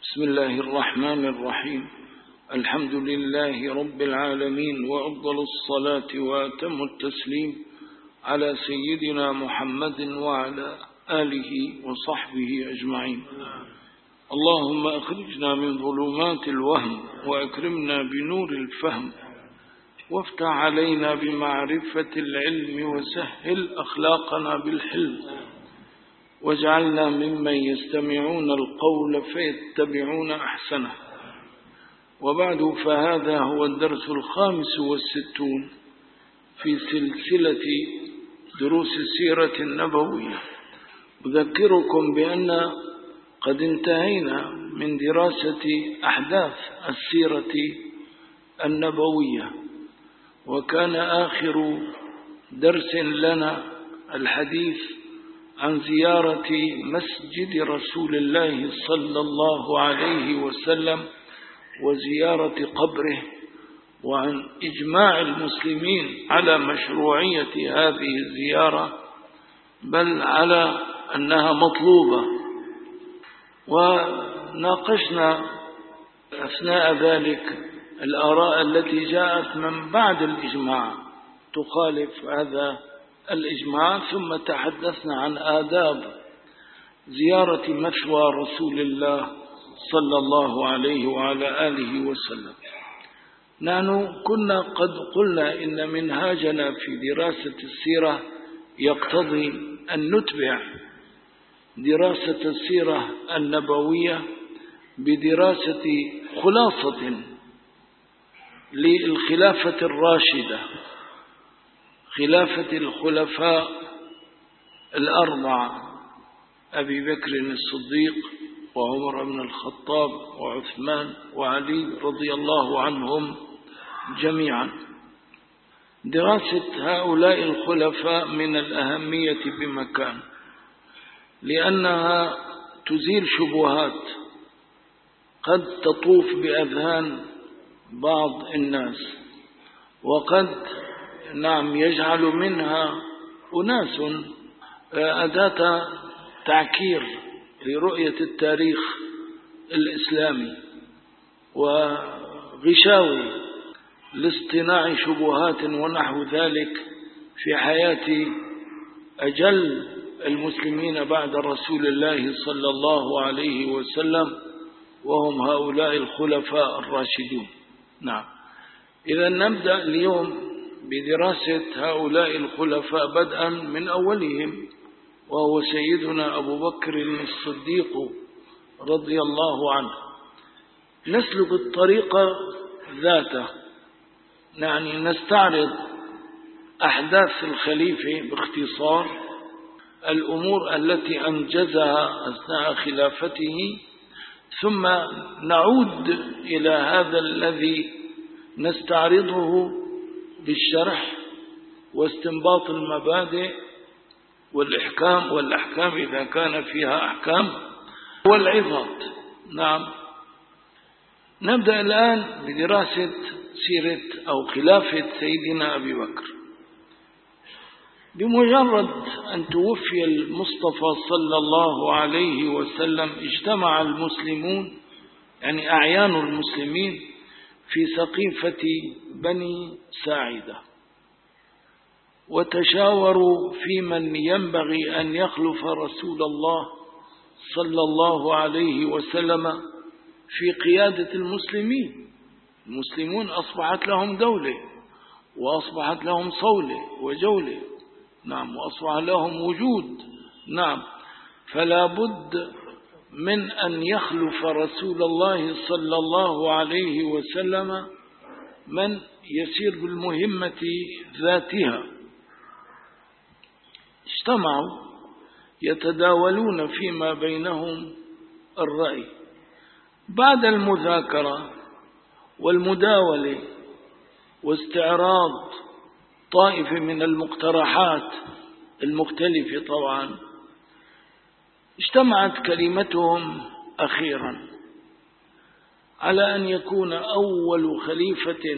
بسم الله الرحمن الرحيم. الحمد لله رب العالمين، وأفضل الصلاة وأتم التسليم على سيدنا محمد وعلى آله وصحبه أجمعين. اللهم أخرجنا من ظلمات الوهم وأكرمنا بنور الفهم، وافتح علينا بمعرفة العلم وسهل أخلاقنا بالحلم، واجعلنا ممن يستمعون القول فيتبعون أحسنه. وبعد، فهذا هو الدرس 65 في سلسلة دروس السيرة النبوية. أذكركم بأن قد انتهينا من دراسة أحداث السيرة النبوية، وكان آخر درس لنا الحديث عن زيارة مسجد رسول الله صلى الله عليه وسلم وزيارة قبره، وعن إجماع المسلمين على مشروعية هذه الزيارة، بل على أنها مطلوبة. وناقشنا أثناء ذلك الآراء التي جاءت من بعد الإجماع تخالف هذا الإجماع، ثم تحدثنا عن آداب زيارة مثوى رسول الله صلى الله عليه وعلى آله وسلم. نحن كنا قد قلنا إن منهاجنا في دراسة السيرة يقتضي أن نتبع دراسة السيرة النبوية بدراسة خلاصة للخلافة الراشدة، خلافة الخلفاء الأربعة: أبي بكر الصديق وعمر بن الخطاب وعثمان وعلي رضي الله عنهم جميعا. دراسة هؤلاء الخلفاء من الأهمية بمكان، لأنها تزيل شبهات قد تطوف بأذهان بعض الناس، وقد يجعل منها أناس أداة تعكير لرؤية التاريخ الإسلامي، وغشاوي لاصطناع شبهات ونحو ذلك في حياة أجل المسلمين بعد رسول الله صلى الله عليه وسلم، وهم هؤلاء الخلفاء الراشدون. نعم، إذا نبدأ اليوم بدراسة هؤلاء الخلفاء بدءا من أولهم، وهو سيدنا أبو بكر الصديق رضي الله عنه. نسلك الطريقة ذاته، نستعرض أحداث الخليفة باختصار، الأمور التي أنجزها أثناء خلافته، ثم نعود إلى هذا الذي نستعرضه بالشرح واستنباط المبادئ والأحكام إذا كان فيها أحكام والعظات. نعم، نبدأ الآن بدراسة سيرة أو خلافة سيدنا أبي بكر. بمجرد أن توفي المصطفى صلى الله عليه وسلم اجتمع المسلمون، أعيان المسلمين، في سقيفة بني ساعدة، وتشاوروا في من ينبغي أن يخلف رسول الله صلى الله عليه وسلم في قيادة المسلمين. المسلمون أصبحت لهم دولة، وأصبحت لهم صولة وجولة، وأصبح لهم وجود. فلا بد من أن يخلف رسول الله صلى الله عليه وسلم من يسير بالمهمة ذاتها. اجتمعوا يتداولون فيما بينهم الرأي. بعد المذاكرة والمداولة واستعراض طائفة من المقترحات المختلفة طبعا، اجتمعت كلمتهم أخيرا على أن يكون أول خليفة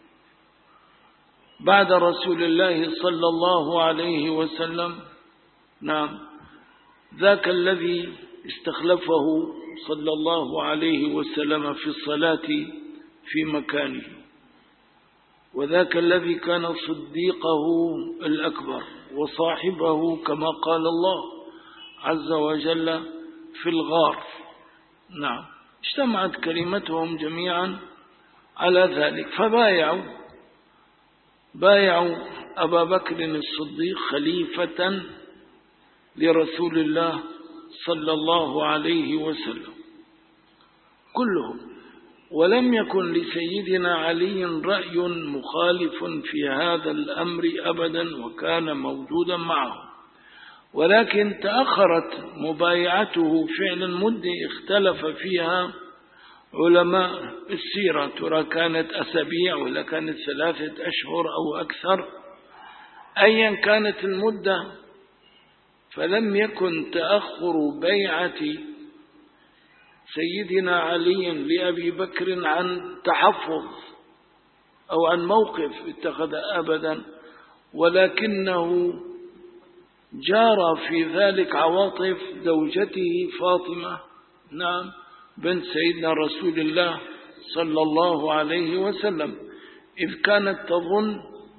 بعد رسول الله صلى الله عليه وسلم ذاك الذي استخلفه صلى الله عليه وسلم في الصلاة في مكانه، وذاك الذي كان صديقه الأكبر وصاحبه كما قال الله عز وجل في الغار. نعم، اجتمعت كلمتهم جميعا على ذلك، بايعوا أبا بكر الصديق خليفة لرسول الله صلى الله عليه وسلم كلهم، ولم يكن لسيدنا علي رأي مخالف في هذا الأمر أبدا، وكان موجودا معه، ولكن تأخرت مبايعته فعلا مدة اختلف فيها علماء السيرة، ترى كانت أسابيع ولا كانت 3 أشهر أو أكثر، أيا كانت المدة، فلم يكن تأخر بيعة سيدنا علي لأبي بكر عن تحفظ أو عن موقف اتخذ أبدا، ولكنه جار في ذلك عواطف زوجته فاطمة، نعم، بنت سيدنا رسول الله صلى الله عليه وسلم، إذ كانت تظن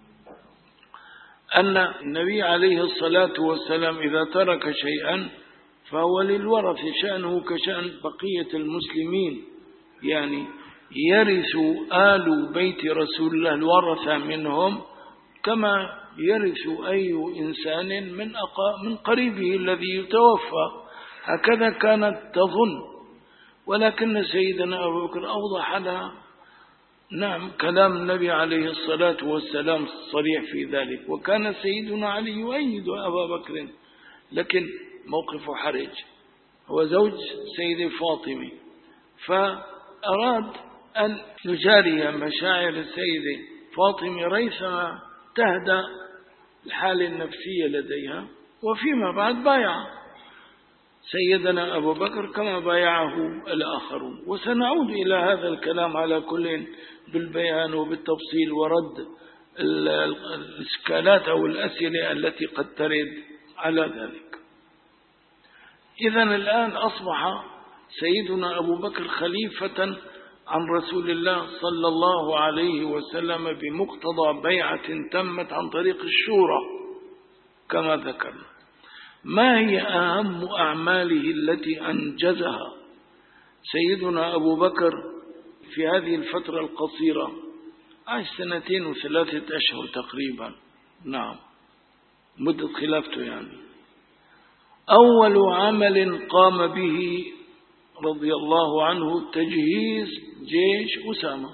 أن النبي عليه الصلاة والسلام إذا ترك شيئا فهو للورث، شأنه كشأن بقية المسلمين، يعني يرث آل بيت رسول الله الورثة منهم كما يرث أي إنسان من قريبه الذي يتوفى، هكذا كانت تظن. ولكن سيدنا أبو بكر أوضح لها، نعم، كلام النبي عليه الصلاة والسلام صريح في ذلك، وكان سيدنا علي يؤيد أبا بكر، لكن موقفه حرج، هو زوج سيد فاطمة، فأراد أن يجاري مشاعر السيدة فاطمة ريثما تهدأ الحالة النفسية لديها، وفيما بعد بايع سيدنا أبو بكر كما بايعه الآخرون. وسنعود إلى هذا الكلام على كل بالبيان وبالتفصيل ورد الإشكالات أو الأسئلة التي قد ترد على ذلك. إذن الآن أصبح سيدنا أبو بكر خليفة عن رسول الله صلى الله عليه وسلم بمقتضى بيعة تمت عن طريق الشورى كما ذكرنا. ما هي أهم أعماله التي أنجزها سيدنا أبو بكر في هذه الفترة القصيرة؟ عاش 2 و3 أشهر تقريبا، نعم، مدة خلافته يعني. أول عمل قام به رضي الله عنه تجهيز جيش أسامة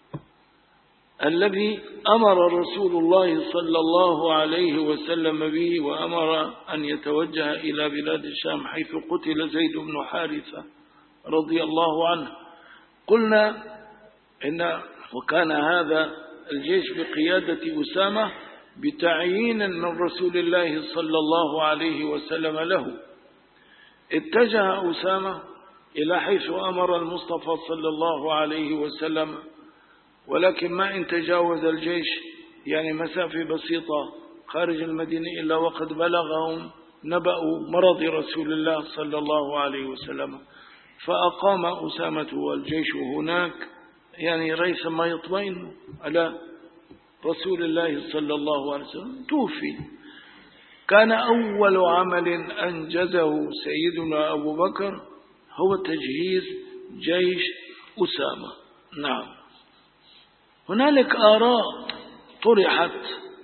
الذي أمر رسول الله صلى الله عليه وسلم به، وأمر أن يتوجه إلى بلاد الشام حيث قتل زيد بن حارثة رضي الله عنه. قلنا وكان هذا الجيش بقيادة أسامة بتعيين من رسول الله صلى الله عليه وسلم له. اتجه أسامة إلى حيث أمر المصطفى صلى الله عليه وسلم، ولكن ما إن تجاوز الجيش يعني مسافة بسيطة خارج المدينة إلا وقد بلغهم نبأ مرض رسول الله صلى الله عليه وسلم، فأقام أسامة والجيش هناك، يعني ريثما يطمئن على رسول الله صلى الله عليه وسلم، توفي. كان أول عمل أنجزه سيدنا أبو بكر هو تجهيز جيش أسامة. نعم، هنالك آراء طرحت،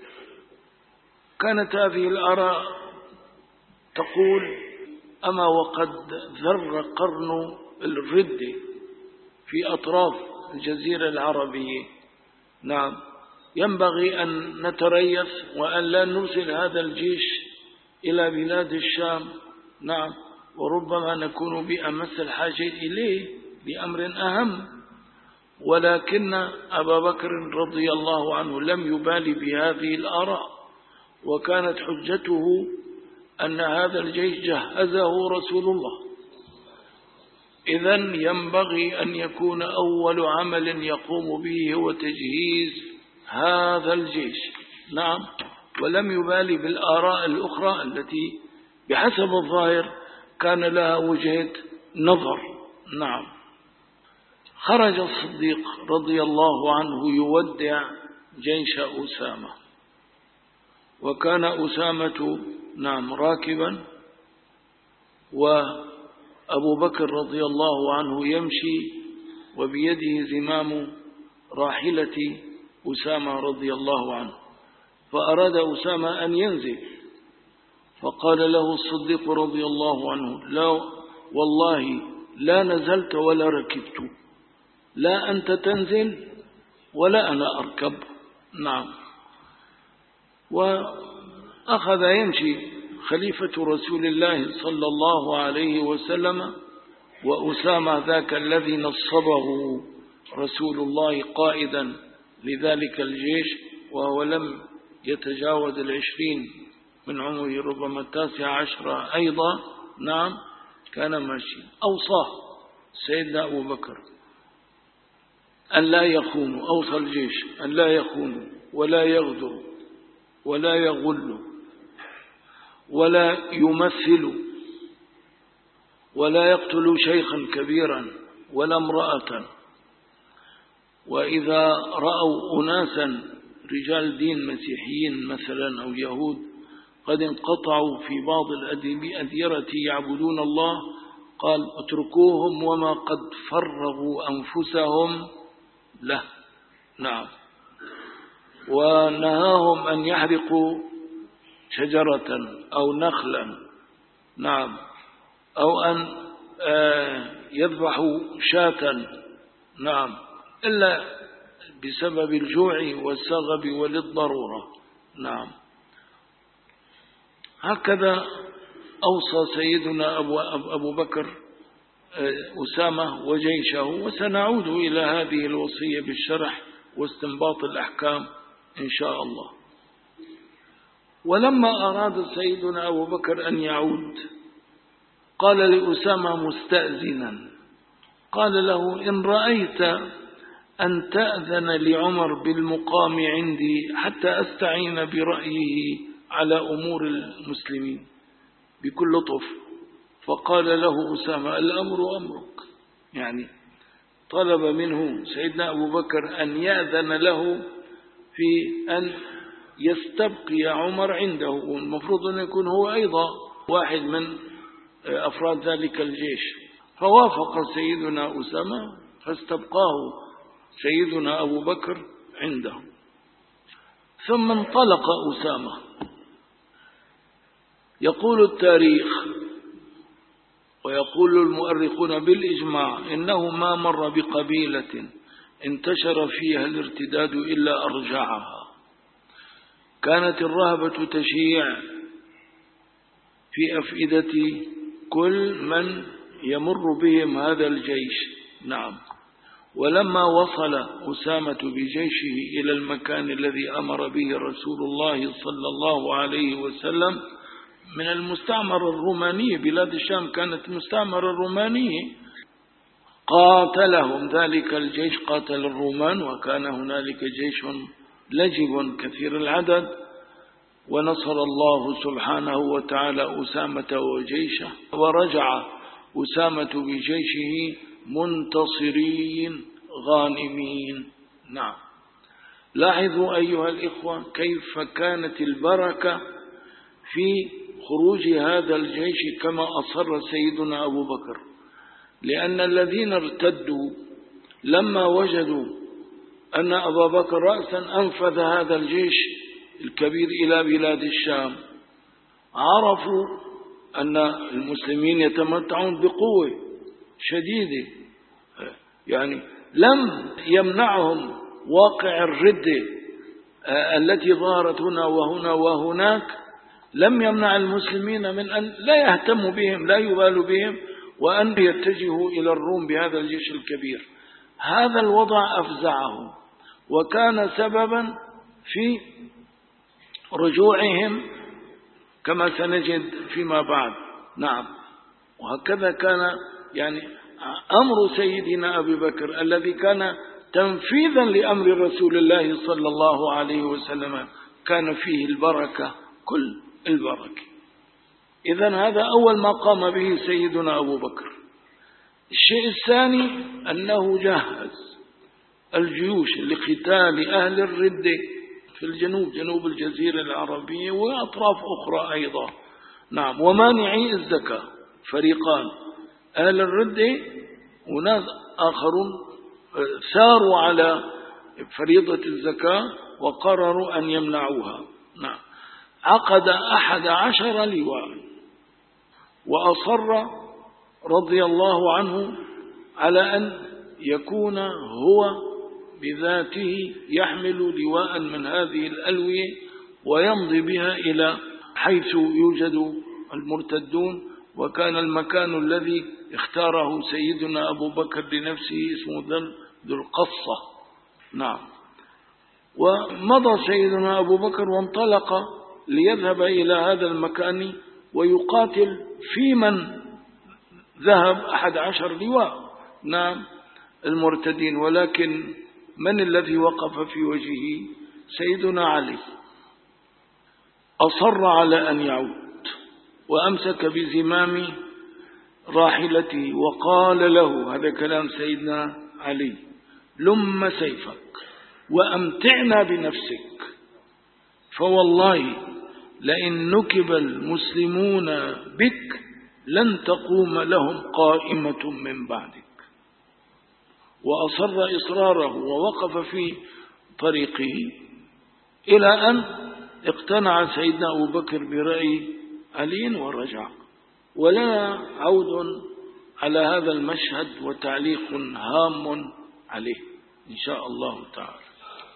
كانت هذه الآراء تقول: أما وقد ذر قرن الردة في أطراف الجزيرة العربية، نعم، ينبغي أن نتريث وأن لا نرسل هذا الجيش إلى بلاد الشام، نعم، وربما نكون بأمس الحاجة إليه لأمر أهم. ولكن أبا بكر رضي الله عنه لم يبالي بهذه الآراء، وكانت حجته أن هذا الجيش جهزه رسول الله، إذن ينبغي أن يكون أول عمل يقوم به هو تجهيز هذا الجيش، نعم، ولم يبالي بالآراء الأخرى التي بحسب الظاهر كان لها وجهة نظر. نعم. خرج الصديق رضي الله عنه يودع جيش أسامة، وكان أسامة راكبا، وأبو بكر رضي الله عنه يمشي وبيده زمام راحلة أسامة رضي الله عنه. فأراد أسامة أن ينزل، فقال له الصديق رضي الله عنه: لا والله لا نزلت ولا ركبت، لا أنت تنزل ولا أنا أركب. نعم. وأخذ يمشي خليفة رسول الله صلى الله عليه وسلم، وأسامة ذاك الذي نصبه رسول الله قائدا لذلك الجيش، وهو لم يتجاوز 20 من عمره، ربما 19 أيضا. نعم. كان ماشي. أوصاه سيدنا أبو بكر أن لا يخونوا، أوصى الجيش أن لا يخونوا ولا يغدروا ولا يغلوا ولا يمثلوا ولا يقتلوا شيخا كبيرا ولا امرأة. وإذا رأوا أناسا رجال دين مسيحيين مثلا أو يهود قد انقطعوا في بعض الأديرة يعبدون الله، قال: اتركوهم وما قد فرغوا أنفسهم له. نعم. ونهاهم أن يحرقوا شجرة أو نخلا، نعم، أو أن يذبحوا شاة، نعم، إلا بسبب الجوع والسغب وللضرورة. نعم. هكذا أوصى سيدنا أبو بكر أسامة وجيشه، وسنعود إلى هذه الوصية بالشرح واستنباط الأحكام إن شاء الله. ولما أراد سيدنا أبو بكر أن يعود قال لأسامة مستأذنا، قال له: إن رأيت أن تأذن لعمر بالمقام عندي حتى أستعين برأيه على أمور المسلمين بكل لطف. فقال له أسامة: الأمر أمرك. يعني طلب منه سيدنا أبو بكر أن يأذن له في أن يستبقي عمر عنده، والمفروض أن يكون هو أيضا واحد من أفراد ذلك الجيش. فوافق سيدنا أسامة فاستبقاه سيدنا أبو بكر عنده. ثم انطلق أسامة. يقول التاريخ ويقول المؤرخون بالإجماع إنه ما مر بقبيلة انتشر فيها الارتداد إلا أرجعها. كانت الرهبة تشيع في أفئدة كل من يمر بهم هذا الجيش. نعم. ولما وصل أسامة بجيشه إلى المكان الذي أمر به رسول الله صلى الله عليه وسلم من المستعمر الروماني، بلاد الشام كانت مستعمرة رومانية، قاتلهم ذلك الجيش، قاتل الرومان، وكان هنالك جيش لجب كثير العدد، ونصر الله سبحانه وتعالى أسامة وجيشه، ورجع أسامة بجيشه منتصرين غانمين. نعم. لاحظوا أيها الإخوة كيف كانت البركة في خروج هذا الجيش كما أصر سيدنا أبو بكر، لأن الذين ارتدوا لما وجدوا أن أبا بكر رأسا أنفذ هذا الجيش الكبير إلى بلاد الشام، عرفوا أن المسلمين يتمتعون بقوة شديدة، يعني لم يمنعهم واقع الردة التي ظهرت هنا وهنا وهناك، لم يمنع المسلمين من أن لا يهتموا بهم، لا يبالوا بهم، وأن يتجهوا إلى الروم بهذا الجيش الكبير. هذا الوضع أفزعهم وكان سببا في رجوعهم كما سنجد فيما بعد. نعم. وهكذا كان يعني أمر سيدنا أبي بكر الذي كان تنفيذا لأمر رسول الله صلى الله عليه وسلم، كان فيه البركة، كل البركة. إذن هذا أول ما قام به سيدنا أبو بكر. الشيء الثاني أنه جهز الجيوش لقتال أهل الردة في الجنوب، جنوب الجزيرة العربية وأطراف أخرى أيضا. نعم. ومانعي الزكاة فريقان، أهل الردة وناس آخرون ساروا على فريضة الزكاة وقرروا أن يمنعوها. نعم. عقد 11 لواء، وأصر رضي الله عنه على أن يكون هو بذاته يحمل لواء من هذه الألوية ويمضي بها إلى حيث يوجد المرتدون. وكان المكان الذي اختاره سيدنا أبو بكر لنفسه اسمه ذو القصة. نعم. ومضى سيدنا أبو بكر وانطلق ليذهب إلى هذا المكان ويقاتل في من ذهب 11 لواء. نعم، المرتدين. ولكن من الذي وقف في وجهه؟ سيدنا علي. أصر على أن يعود وأمسك بزمام راحلته وقال له، هذا كلام سيدنا علي: لم سيفك وأمتعنا بنفسك، فوالله لئن نكب المسلمون بك لن تقوم لهم قائمة من بعدك. وأصر إصراره ووقف في طريقه إلى أن اقتنع سيدنا أبو بكر برأي علي ورجع. ولا عود على هذا المشهد وتعليق هام عليه إن شاء الله تعالى.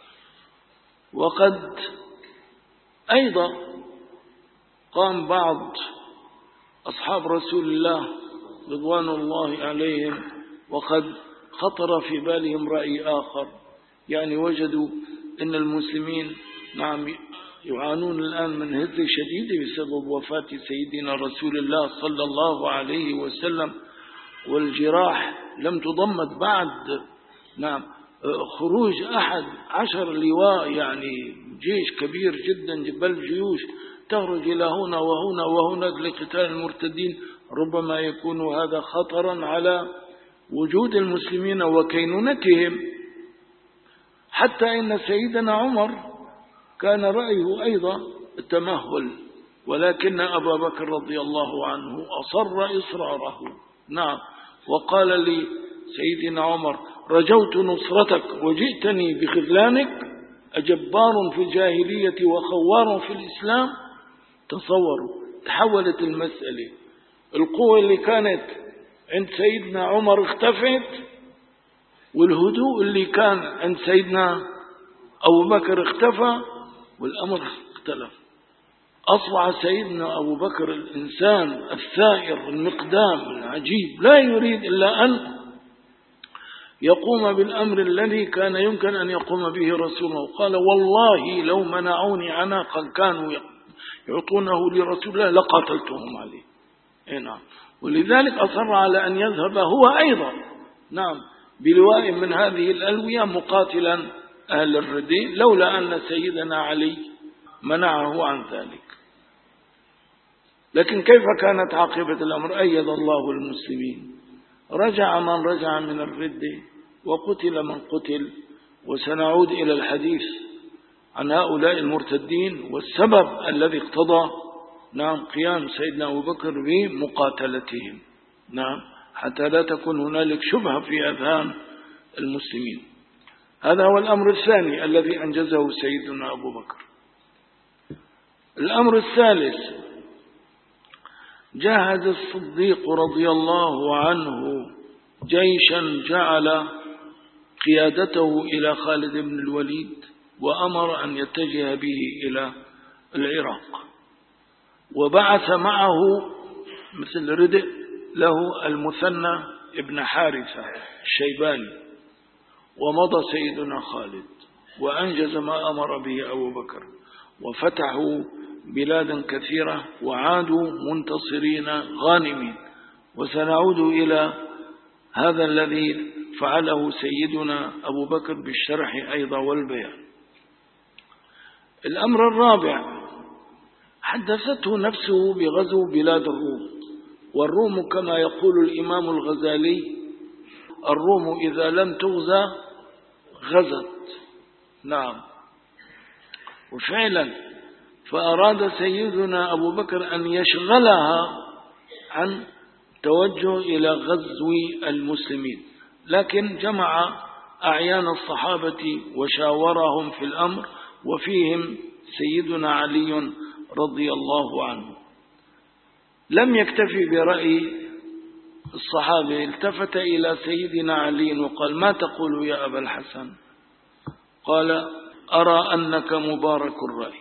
وقد أيضا قام بعض أصحاب رسول الله رضوان الله عليهم وقد خطر في بالهم رأي آخر، يعني وجدوا أن المسلمين نعم يعانون الآن من هزة شديدة بسبب وفاة سيدنا رسول الله صلى الله عليه وسلم، والجراح لم تضمد بعد. نعم، خروج 11 لواء يعني جيش كبير جدا، بل جيوش تخرج إلى هنا وهنا وهناك لقتال المرتدين، ربما يكون هذا خطرا على وجود المسلمين وكينونتهم. حتى إن سيدنا عمر كان رأيه أيضا التمهل، ولكن أبا بكر رضي الله عنه أصر إصراره. نعم. وقال لي سيدنا عمر: رجوت نصرتك وجئتني بخذلانك، أجبار في الجاهلية وخوار في الإسلام. تصوروا، تحولت المسألة، القوة اللي كانت عند سيدنا عمر اختفت، والهدوء اللي كان عند سيدنا أبو بكر اختفى، والأمر اختلف. أصبح سيدنا أبو بكر الإنسان الثائر المقدام العجيب، لا يريد إلا أن يقوم بالأمر الذي كان يمكن أن يقوم به رسوله. قال: والله لو منعوني عناقا كانوا يعطونه لرسول الله لقاتلتهم عليه. نعم. ولذلك أصر على أن يذهب هو أيضا نعم بلواء من هذه الألوية مقاتلا أهل الردين، لولا أن سيدنا علي منعه عن ذلك. لكن كيف كانت عاقبة الأمر؟ أيد الله المسلمين، رجع من رجع من الردة وقتل من قتل. وسنعود إلى الحديث عن هؤلاء المرتدين والسبب الذي اقتضى نعم قيام سيدنا أبو بكر بمقاتلتهم. نعم، حتى لا تكون هنالك شبهة في أذهان المسلمين. هذا هو الأمر الثاني الذي أنجزه سيدنا أبو بكر. الأمر الثالث: جهز الصديق رضي الله عنه جيشا جعل قيادته إلى خالد بن الوليد، وأمر أن يتجه به إلى العراق، وبعث معه مثل ردء له المثنى ابن حارثة الشيباني. ومضى سيدنا خالد وأنجز ما أمر به أبو بكر، وفتحوا بلادا كثيرة وعادوا منتصرين غانمين. وسنعود إلى هذا الذي فعله سيدنا أبو بكر بالشرح أيضا والبيان. الأمر الرابع: حدثته نفسه بغزو بلاد الروم، والروم كما يقول الإمام الغزالي: الروم إذا لم تغزى غزت. نعم. وفعلا فأراد سيدنا أبو بكر أن يشغلها عن توجه إلى غزو المسلمين، لكن جمع أعيان الصحابة وشاورهم في الأمر، وفيهم سيدنا علي رضي الله عنه. لم يكتفي برأي الصحابة، التفت إلى سيدنا علي وقال: ما تقول يا أبا الحسن؟ قال: أرى أنك مبارك الرأي،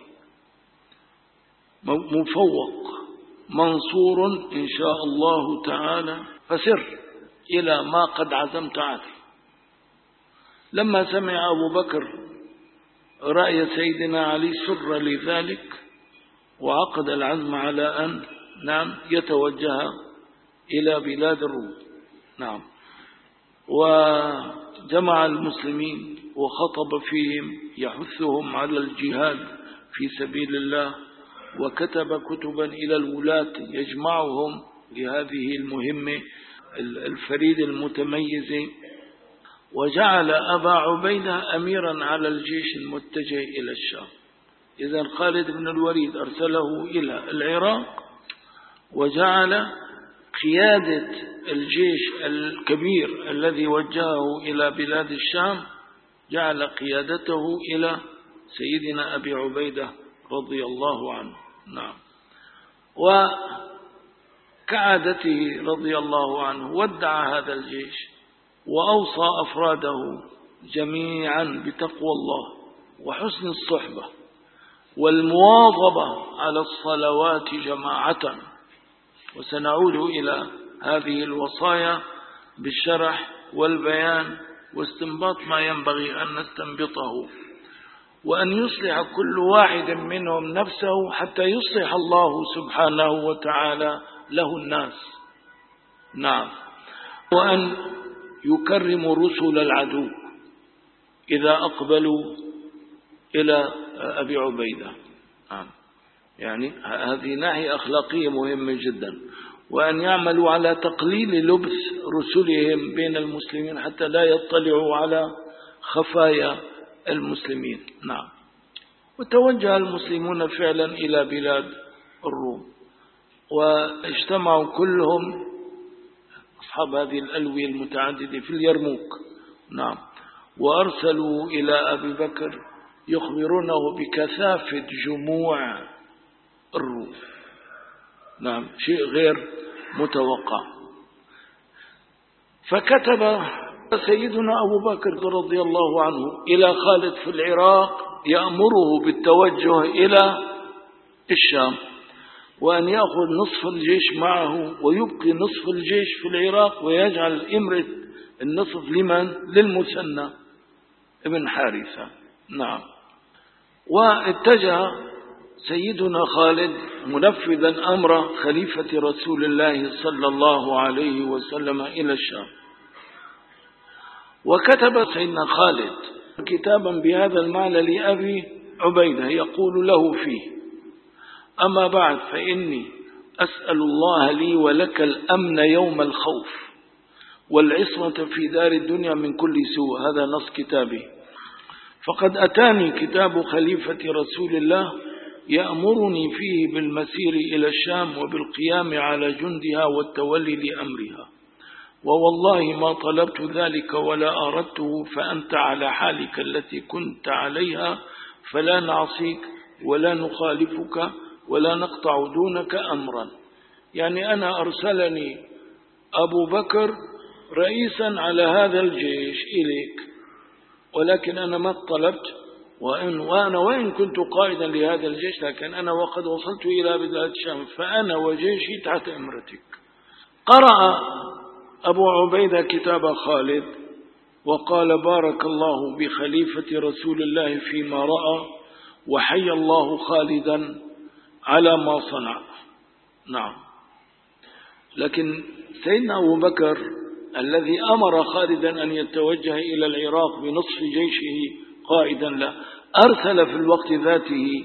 مفوق، منصور إن شاء الله تعالى، فسر إلى ما قد عزمت عليه. لما سمع أبو بكر رأي سيدنا علي سر لذلك، وعقد العزم على أن يتوجه إلى بلاد الروم. نعم. وجمع المسلمين وخطب فيهم يحثهم على الجهاد في سبيل الله، وكتب كتبا إلى الولاة يجمعهم لهذه المهمة الفريد المتميز، وجعل أبا عبيدة أميرا على الجيش المتجه إلى الشام. إذن خالد بن الوليد أرسله إلى العراق، وجعل قيادة الجيش الكبير الذي وجهه إلى بلاد الشام، جعل قيادته إلى سيدنا أبي عبيدة رضي الله عنه. نعم. وكعادته رضي الله عنه ودع هذا الجيش، وأوصى أفراده جميعا بتقوى الله وحسن الصحبة والمواظبة على الصلوات جماعة. وسنعود إلى هذه الوصايا بالشرح والبيان واستنباط ما ينبغي أن نستنبطه، وأن يصلح كل واحد منهم نفسه حتى يصلح الله سبحانه وتعالى له الناس. نعم. وأن يكرم رسل العدو إذا أقبلوا إلى أبي عبيدة. نعم. يعني هذه ناحية أخلاقية مهمة جدا. وأن يعملوا على تقليل لبس رسلهم بين المسلمين حتى لا يطلعوا على خفايا المسلمين. نعم. وتوجه المسلمون فعلا إلى بلاد الروم، واجتمعوا كلهم أصحاب هذه الألوية المتعددة في اليرموك. نعم. وأرسلوا إلى أبي بكر يخبرونه بكثافة جموع الروم. نعم. شيء غير متوقع. فكتب سيدنا أبو بكر رضي الله عنه إلى خالد في العراق يأمره بالتوجه إلى الشام، وأن يأخذ نصف الجيش معه ويبقي نصف الجيش في العراق، ويجعل إمرة النصف لمن؟ للمثنى ابن حارثة. نعم. واتجه سيدنا خالد منفذا أمر خليفة رسول الله صلى الله عليه وسلم إلى الشام. وكتب سيدنا خالد كتابا بهذا المعنى لأبي عبيدة يقول له فيه: أما بعد، فإني أسأل الله لي ولك الأمن يوم الخوف والعصمة في دار الدنيا من كل سوء. هذا نص كتابه. فقد أتاني كتاب خليفة رسول الله يأمرني فيه بالمسير إلى الشام وبالقيام على جندها والتولي لأمرها، ووالله ما طلبت ذلك ولا أردته، فأنت على حالك التي كنت عليها، فلا نعصيك ولا نخالفك ولا نقطع دونك أمرا. يعني أنا أرسلني أبو بكر رئيسا على هذا الجيش إليك، ولكن أنا ما طلبت، وأنا وإن كنت قائدا لهذا الجيش، لكن أنا وقد وصلت إلى بلاد الشام، فأنا وجيشي تحت أمرتك. قرأ أبو عبيدة كتاب خالد وقال: بارك الله بخليفة رسول الله فيما رأى، وحي الله خالدا على ما صنع. نعم. لكن سيدنا أبو بكر الذي أمر خالدا أن يتوجه إلى العراق بنصف جيشه قائدا له، أرسل في الوقت ذاته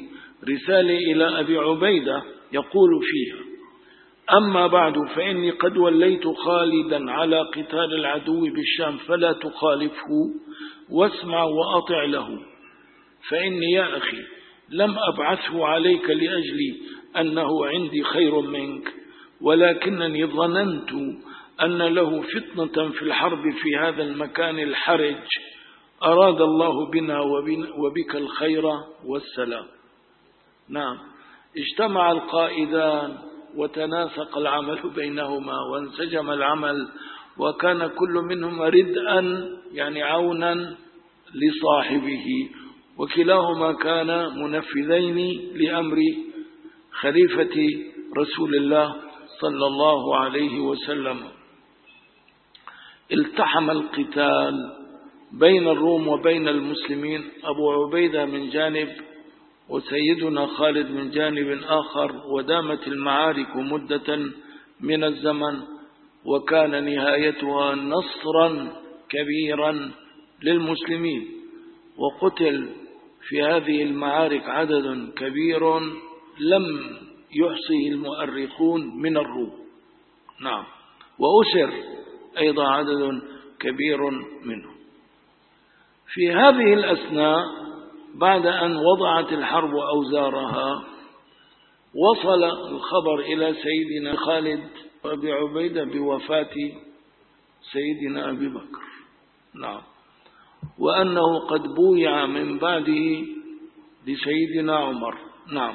رسالة إلى أبي عبيدة يقول فيها: أما بعد فإني قد وليت خالدا على قتال العدو بالشام فلا تخالفه واسمع وأطع له، فإني يا أخي لم أبعثه عليك لأجل أنه عندي خير منك، ولكنني ظننت أن له فتنة في الحرب في هذا المكان الحرج، أراد الله بنا وبك الخير والسلام. نعم، اجتمع القائدان وتناسق العمل بينهما وانسجم العمل، وكان كل منهما ردءا يعني عونا لصاحبه، وكلاهما كان منفذين لأمر خليفة رسول الله صلى الله عليه وسلم. التحم القتال بين الروم وبين المسلمين، أبو عبيدة من جانب وسيدنا خالد من جانب آخر، ودامت المعارك مدة من الزمن، وكان نهايتها نصرا كبيرا للمسلمين، وقتل في هذه المعارك عدد كبير لم يحصيه المؤرخون من الروم. نعم، وأسر أيضا عدد كبير منهم. في هذه الأثناء بعد أن وضعت الحرب أوزارها، وصل الخبر إلى سيدنا خالد وأبي عبيدة بوفاة سيدنا أبي بكر. نعم، وأنه قد بويع من بعده لسيدنا عمر. نعم،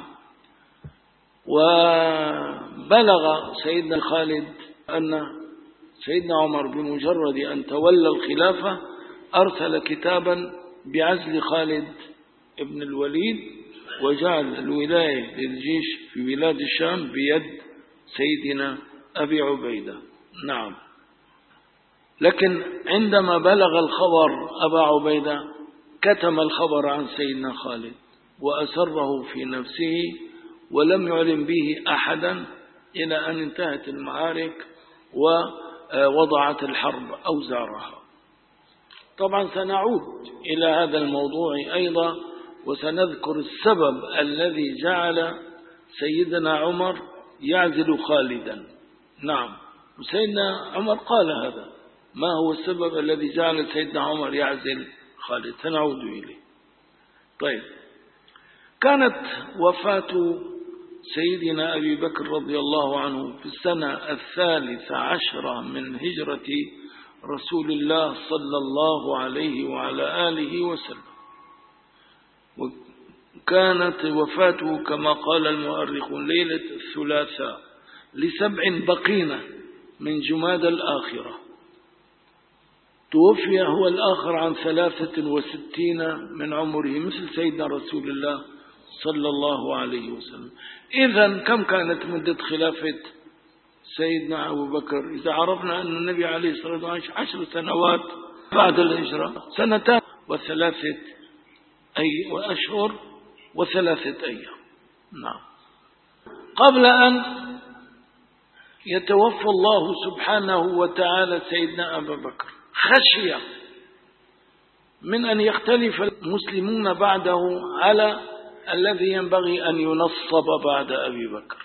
وبلغ سيدنا خالد أن سيدنا عمر بمجرد أن تولى الخلافة أرسل كتابا بعزل خالد ابن الوليد، وجعل الولاية للجيش في بلاد الشام بيد سيدنا أبي عبيدة. نعم، لكن عندما بلغ الخبر أبا عبيدة كتم الخبر عن سيدنا خالد وأسره في نفسه ولم يعلم به أحدا إلى أن انتهت المعارك ووضعت الحرب أوزارها. طبعا سنعود إلى هذا الموضوع أيضا، وسنذكر السبب الذي جعل سيدنا عمر يعزل خالدا. نعم، وسيدنا عمر قال هذا، ما هو السبب الذي جعل سيدنا عمر يعزل خالد؟ سنعود إليه. طيب، كانت وفاة سيدنا أبي بكر رضي الله عنه في السنة 13 من هجرة رسول الله صلى الله عليه وعلى آله وسلم، وكانت وفاته كما قال المؤرخون ليلة الثلاثاء ل7 بقين من جماد الآخرة. توفي هو الآخر عن 63 من عمره مثل سيدنا رسول الله صلى الله عليه وسلم. إذن كم كانت مدة خلافة سيدنا أبو بكر؟ إذا عرفنا أن النبي عليه الصلاة والسلام 10 سنوات بعد الهجرة، 2 و3 أشهر و3 أيام. نعم، قبل أن يتوفى الله سبحانه وتعالى سيدنا أبا بكر خشية من أن يختلف المسلمون بعده على الذي ينبغي أن ينصب بعد أبي بكر،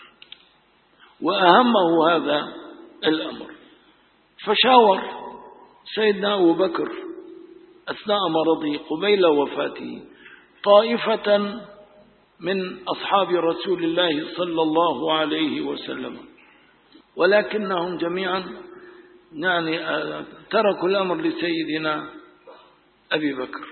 وأهمه هذا الأمر. فشاور سيدنا أبو بكر أثناء مرضه قبيل وفاته طائفة من أصحاب رسول الله صلى الله عليه وسلم، ولكنهم جميعا يعني تركوا الأمر لسيدنا أبي بكر.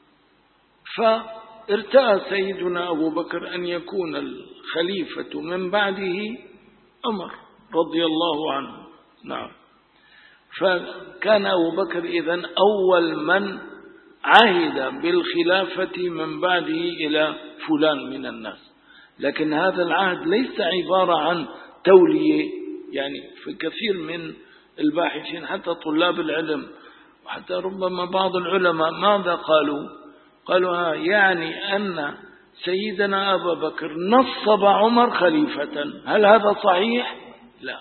فارتأى سيدنا أبو بكر أن يكون الخليفة من بعده عمر رضي الله عنه. نعم، فكان أبو بكر إذن أول من عهد بالخلافة من بعده إلى فلان من الناس. لكن هذا العهد ليس عبارة عن تولية، يعني في كثير من الباحثين حتى طلاب العلم وحتى ربما بعض العلماء ماذا قالوا يعني أن سيدنا أبا بكر نصب عمر خليفة. هل هذا صحيح؟ لا.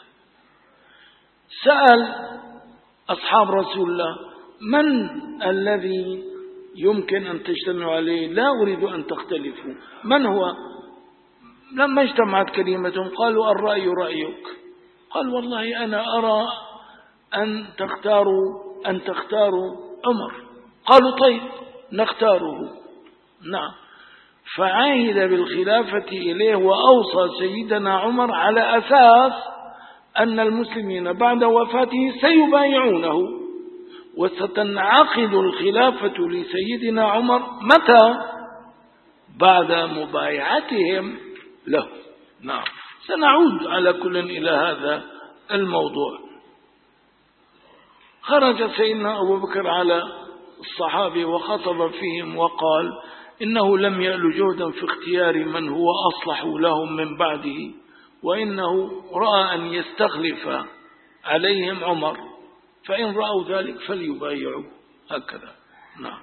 سأل أصحاب رسول الله من الذي يمكن أن تجتمعوا عليه؟ لا أريد أن تختلفوا. من هو لما اجتمعت كلمة قالوا الرأي رأيك، قال والله أنا أرى أن تختاروا عمر. قالوا طيب نختاره. نعم. فعاهد بالخلافة إليه وأوصى سيدنا عمر على أساس أن المسلمين بعد وفاته سيبايعونه، وستنعقد الخلافة لسيدنا عمر متى؟ بعد مبايعتهم له. نعم. سنعود على كل إلى هذا الموضوع. خرج سيدنا أبو بكر على الصحابة وخطب فيهم وقال إنه لم يأل جهدا في اختيار من هو أصلح لهم من بعده، وإنه رأى أن يستخلف عليهم عمر، فإن رأوا ذلك فليبايعوا. هكذا. نعم.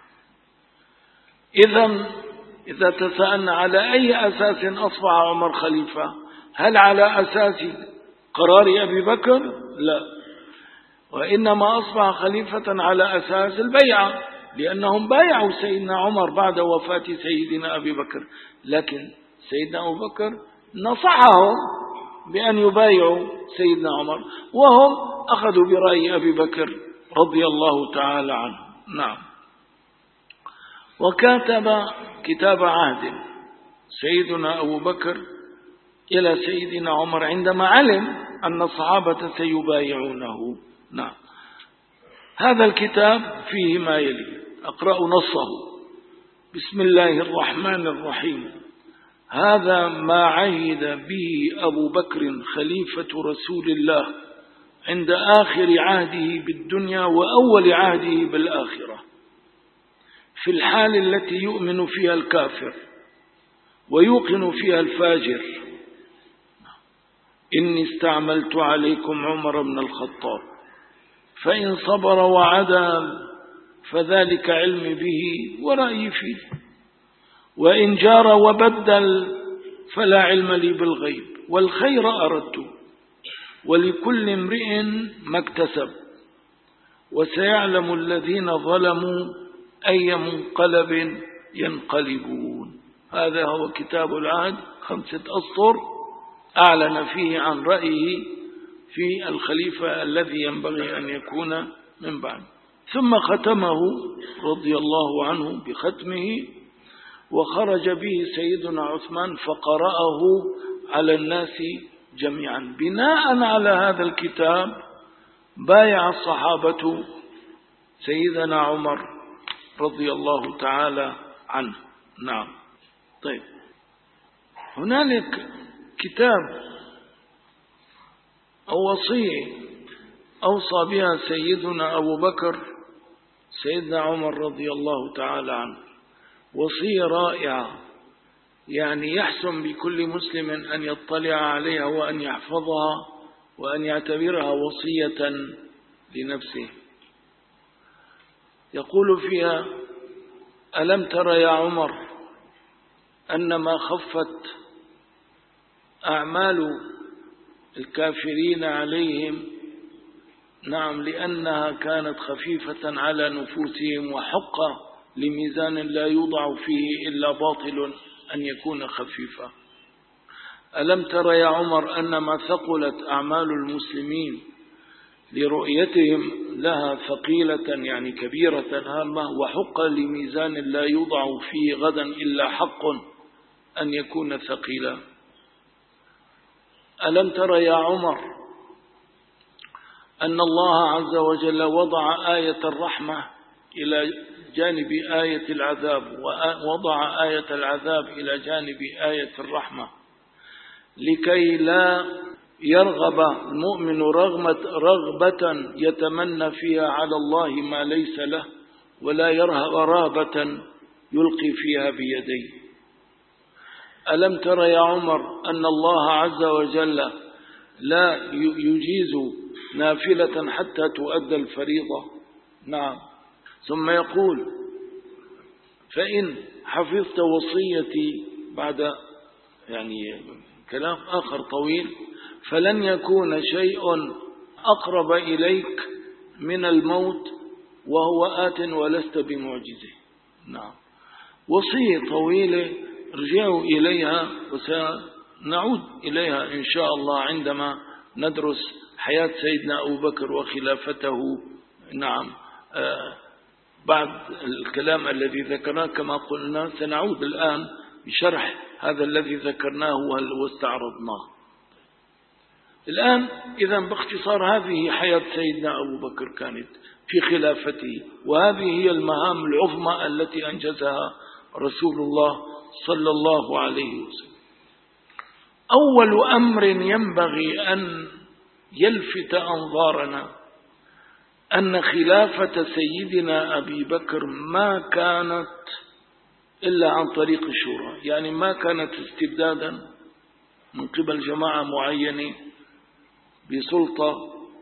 إذا تساءلنا على أي أساس أصبح عمر خليفة، هل على أساس قرار أبي بكر؟ لا، وإنما أصبح خليفة على أساس البيعة، لأنهم بايعوا سيدنا عمر بعد وفاة سيدنا أبي بكر، لكن سيدنا أبو بكر نصحهم بأن يبايعوا سيدنا عمر، وهم أخذوا برأي أبي بكر رضي الله تعالى عنه. نعم. وكاتب كتاب عهد سيدنا أبو بكر إلى سيدنا عمر عندما علم أن الصحابة سيبايعونه. نعم. هذا الكتاب فيه ما يلي، أقرأ نصه: بسم الله الرحمن الرحيم. هذا ما عهد به أبو بكر خليفة رسول الله عند آخر عهده بالدنيا وأول عهده بالآخرة، في الحال التي يؤمن فيها الكافر ويوقن فيها الفاجر. إني استعملت عليكم عمر بن الخطاب، فإن صبر وعدل فذلك علم به ورأيي فيه، وإن جار وبدل فلا علم لي بالغيب، والخير أردت، ولكل امرئ ما اكتسب، وسيعلم الذين ظلموا أي منقلب ينقلبون. هذا هو كتاب العهد، 5 أسطر، أعلن فيه عن رأيه في الخليفة الذي ينبغي أن يكون من بعد. ثم ختمه رضي الله عنه بختمه، وخرج به سيدنا عثمان فقرأه على الناس جميعا. بناء على هذا الكتاب بايع الصحابة سيدنا عمر رضي الله تعالى عنه. نعم. طيب، هنالك كتاب أو وصية أوصى بها سيدنا أبو بكر سيدنا عمر رضي الله تعالى عنه، وصية رائعة، يعني يحسن بكل مسلم أن يطلع عليها وأن يحفظها وأن يعتبرها وصية لنفسه. يقول فيها: ألم تر يا عمر أنما خفت أعمال الكافرين عليهم، نعم، لأنها كانت خفيفة على نفوسهم، وحق لميزان لا يوضع فيه إلا باطل أن يكون خفيفا. ألم تر يا عمر أنما ثقلت أعمال المسلمين لرؤيتهم لها ثقيلة، يعني كبيرة هامة، وحق لميزان لا يوضع فيه غدا إلا حق أن يكون ثقيلا. ألم تر يا عمر أن الله عز وجل وضع آية الرحمة إلى جانب آية العذاب، ووضع آية العذاب إلى جانب آية الرحمة، لكي لا يرغب المؤمن رغبة يتمنى فيها على الله ما ليس له، ولا يرهب رهبة يلقي فيها بيديه. ألم تر يا عمر أن الله عز وجل لا يجيز نافلة حتى تؤدى الفريضة؟ نعم. ثم يقول: فإن حفظت وصيتي، بعد يعني كلام آخر طويل، فلن يكون شيء أقرب إليك من الموت وهو آت ولست بمعجزه. نعم. وصية طويلة، ارجعوا إليها نعود إليها إن شاء الله عندما ندرس حياة سيدنا أبو بكر وخلافته. نعم، بعد الكلام الذي ذكرناه كما قلنا سنعود الآن بشرح هذا الذي ذكرناه واستعرضناه. الآن إذا باختصار هذه حياة سيدنا أبو بكر كانت في خلافته، وهذه هي المهام العظمى التي أنجزها رسول الله صلى الله عليه وسلم. أول أمر ينبغي أن يلفت أنظارنا أن خلافة سيدنا أبي بكر ما كانت إلا عن طريق الشورى، يعني ما كانت استبدادا من قبل جماعة معينة بسلطة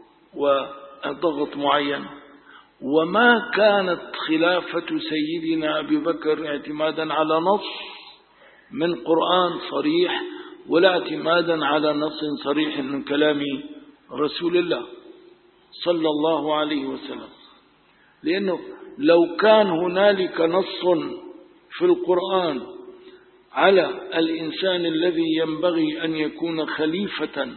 وضغط معين، وما كانت خلافة سيدنا أبي بكر اعتمادا على نص من قرآن صريح ولا اعتمادا على نص صريح من كلام رسول الله صلى الله عليه وسلم. لأنه لو كان هنالك نص في القرآن على الإنسان الذي ينبغي أن يكون خليفة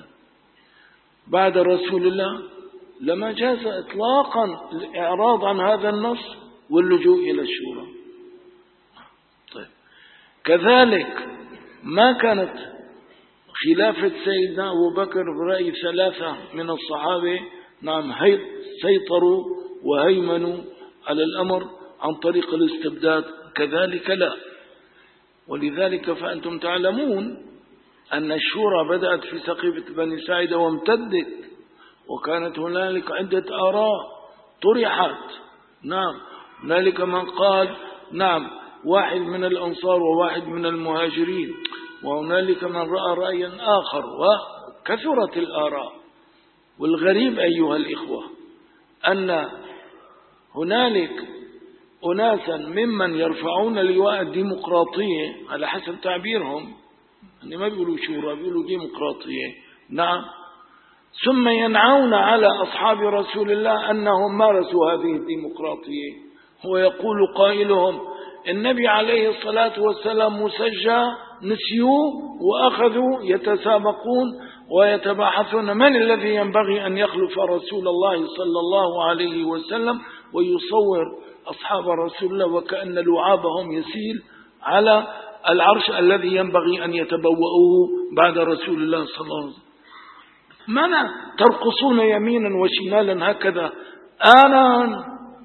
بعد رسول الله لما جاز إطلاقا الإعراض عن هذا النص واللجوء إلى الشورى. طيب، كذلك ما كانت خلافة سيدنا أبو بكر برأي ثلاثة من الصحابة نعم سيطروا وهيمنوا على الأمر عن طريق الاستبداد، كذلك لا. ولذلك فأنتم تعلمون أن الشورى بدأت في سقيفة بني ساعدة وامتدت، وكانت هنالك عدة آراء طرحت. نعم، هنالك من قال نعم واحد من الأنصار وواحد من المهاجرين، وهنالك من رأى رأيا آخر، وكثرت الآراء. والغريب أيها الإخوة أن هنالك أناسا ممن يرفعون لواء الديمقراطية على حسب تعبيرهم، يعني ما بيقولوا شورى بيقولوا ديمقراطية، نعم، ثم ينعون على أصحاب رسول الله أنهم مارسوا هذه الديمقراطية. ويقول قائلهم النبي عليه الصلاة والسلام مسجى نسيوه وأخذوا يتسابقون ويتباحثون من الذي ينبغي أن يخلف رسول الله صلى الله عليه وسلم، ويصور أصحاب رسول الله وكأن لعابهم يسيل على العرش الذي ينبغي أن يتبوأوه بعد رسول الله صلى الله عليه وسلم. ماذا ترقصون يمينا وشمالا هكذا آنا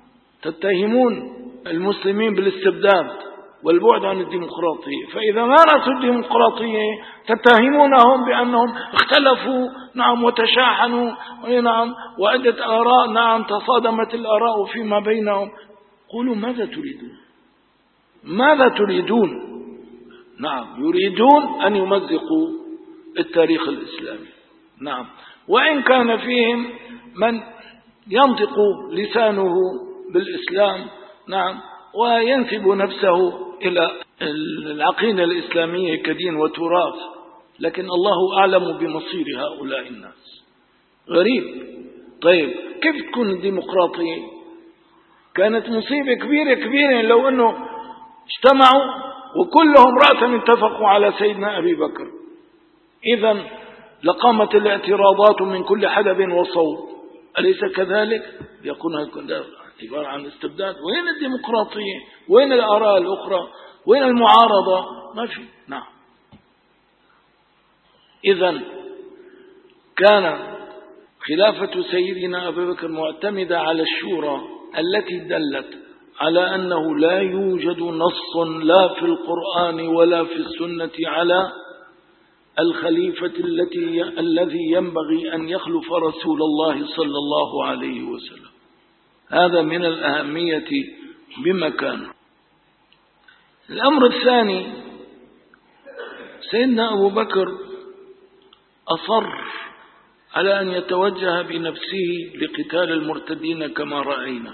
تتهمون المسلمين بالاستبداد والبعد عن الديمقراطية، فإذا مارسوا الديمقراطية تتهمونهم بأنهم اختلفوا نعم وتشاحنوا نعم وعدة آراء نعم تصادمت الآراء فيما بينهم. قولوا ماذا تريدون؟ ماذا تريدون؟ نعم، يريدون أن يمزقوا التاريخ الإسلامي. نعم، وإن كان فيهم من ينطق لسانه بالإسلام نعم وينسب نفسه إلى العقيدة الإسلامية كدين وتراث، لكن الله أعلم بمصير هؤلاء الناس. غريب. طيب، كيف تكون الديمقراطية؟ كانت مصيبة كبيرة لو أنه اجتمعوا وكلهم رأسا اتفقوا على سيدنا أبي بكر، إذن لقامت الاعتراضات من كل حدب وصوت، أليس كذلك؟ يكون عبارة عن استبداد. وين الديمقراطية؟ وين الآراء الأخرى؟ وين المعارضة؟ ما في. نعم، إذن كان خلافة سيدنا أبي بكر معتمدة على الشورى التي دلت على أنه لا يوجد نص لا في القرآن ولا في السنة على الخليفة الذي ينبغي أن يخلف رسول الله صلى الله عليه وسلم. هذا من الأهمية بمكان. الأمر الثاني، سيدنا أبو بكر أصر على أن يتوجه بنفسه لقتال المرتدين كما رأينا،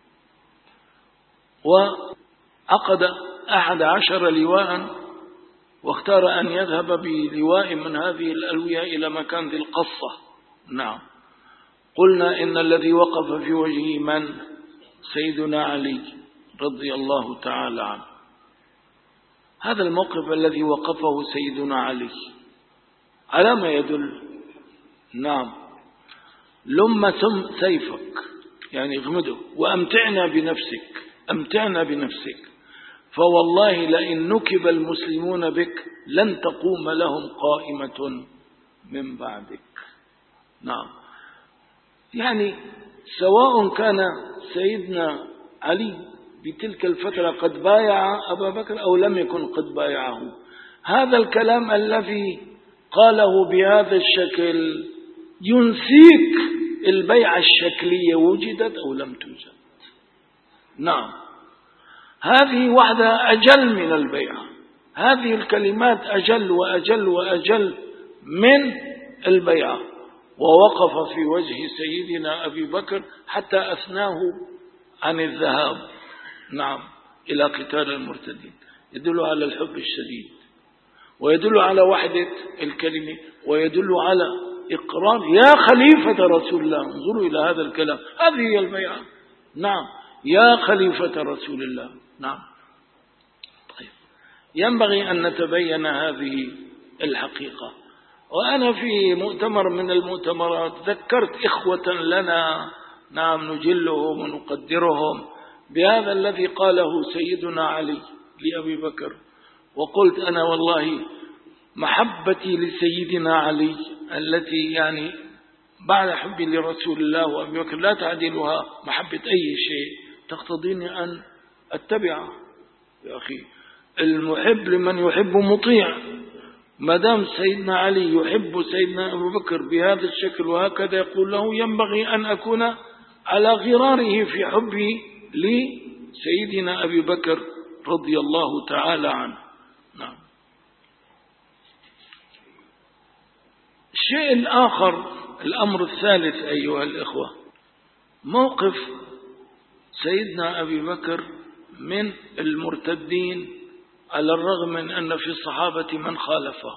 وعقد 11 لواء، واختار أن يذهب بلواء من هذه الألوية إلى مكان ذي القصة. نعم، قلنا إن الذي وقف في وجهه من؟ سيدنا علي رضي الله تعالى عنه. هذا الموقف الذي وقفه سيدنا علي على ما يدل. نعم. لم سيفك يعني اغمده وأمتعنا بنفسك، أمتعنا بنفسك، فوالله لئن نكب المسلمون بك لن تقوم لهم قائمة من بعدك. نعم. يعني سواء كان سيدنا علي بتلك الفترة قد بايع أبا بكر أو لم يكن قد بايعه، هذا الكلام الذي قاله بهذا الشكل ينسيك البيعة الشكلية وجدت أو لم توجد. نعم. هذه واحدة أجل من البيعة، هذه الكلمات أجل وأجل وأجل من البيعة. ووقف في وجه سيدنا أبي بكر حتى أثناه عن الذهاب نعم إلى قتال المرتدين، يدل على الحب الشديد، ويدل على وحدة الكلمة، ويدل على إقرار يا خليفة رسول الله. انظروا إلى هذا الكلام، هذه هي البيعة. نعم، يا خليفة رسول الله. نعم. طيب، ينبغي أن نتبين هذه الحقيقة. وأنا في مؤتمر من المؤتمرات ذكرت إخوة لنا نعم نجلهم ونقدرهم بهذا الذي قاله سيدنا علي لأبي بكر، وقلت أنا والله محبتي لسيدنا علي التي يعني بعد حبي لرسول الله وأبي بكر لا تعدلها محبة أي شيء تقتضيني أن أتبعه. يا أخي المحب لمن يحب مطيع، ما دام سيدنا علي يحب سيدنا أبو بكر بهذا الشكل وهكذا يقول له ينبغي أن أكون على غراره في حبي لسيدنا أبي بكر رضي الله تعالى عنه. نعم. الشيء الآخر، الأمر الثالث أيها الإخوة، موقف سيدنا أبي بكر من المرتدين على الرغم من أن في الصحابة من خالفه،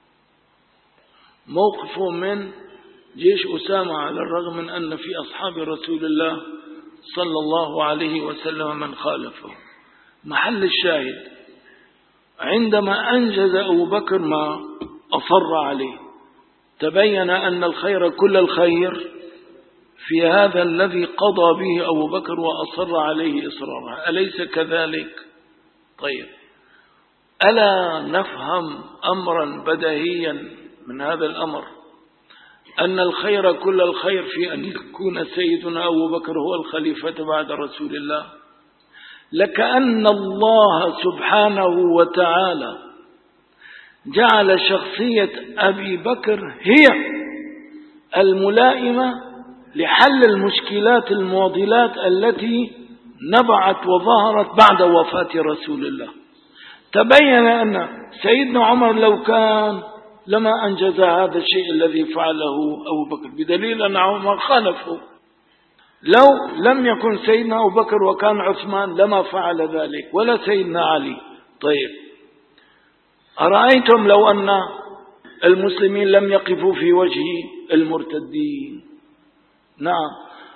موقفه من جيش أسامة على الرغم من أن في أصحاب رسول الله صلى الله عليه وسلم من خالفه. محل الشاهد عندما أنجز أبو بكر ما أصر عليه تبين أن الخير كل الخير في هذا الذي قضى به أبو بكر وأصر عليه إصرارا، أليس كذلك؟ طيب، ألا نفهم أمرا بديهيا من هذا الأمر أن الخير كل الخير في أن يكون سيدنا أبو بكر هو الخليفة بعد رسول الله، لكأن الله سبحانه وتعالى جعل شخصية أبي بكر هي الملائمة لحل المشكلات المعضلات التي نبعت وظهرت بعد وفاة رسول الله. تبين أن سيدنا عمر لو كان لما أنجز هذا الشيء الذي فعله أبو بكر، بدليل أن عمر خالفه. لو لم يكن سيدنا أبو بكر وكان عثمان لما فعل ذلك، ولا سيدنا علي. طيب، أرأيتم لو أن المسلمين لم يقفوا في وجه المرتدين؟ نعم،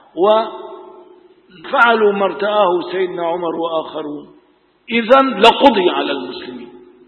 وفعلوا ما ارتآه سيدنا عمر وآخرون، إذن لقضي على المسلمين،